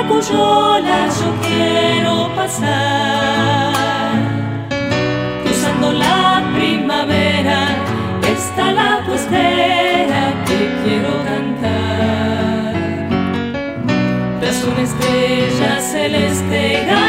cuyo lado yo quiero pasar. Cruzando la primavera, está la tu espera que quiero cantar. Tras una estrella celeste